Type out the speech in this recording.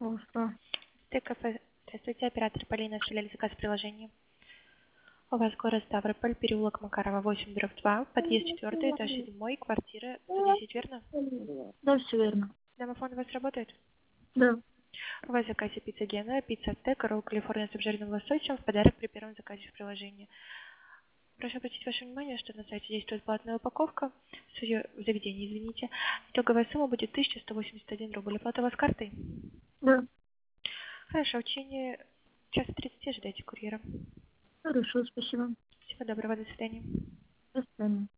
Остро. ТКП. Здравствуйте, оператор Полина, осуществляли заказ в приложении. У вас город Ставрополь, переулок Макарова, 8/2, подъезд 4, этаж 7, квартира 110, верно? Да, все верно. Домофон у вас работает? Да. У вас в заказе пицца Гена, пицца Тека, ролл Калифорния с обжаренным лососем в подарок при первом заказе в приложении. Прошу обратить ваше внимание, что на сайте действует платная упаковка, в заведении, извините. Итоговая сумма будет 1181 рубль. Оплата у вас картой? Да. Хорошо, в течение часа 30 ожидайте курьера. Хорошо, спасибо. Всего доброго, до свидания. До свидания.